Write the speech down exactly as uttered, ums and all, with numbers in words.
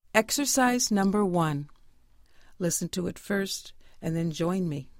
Exercise number one. Listen to it first and then join me.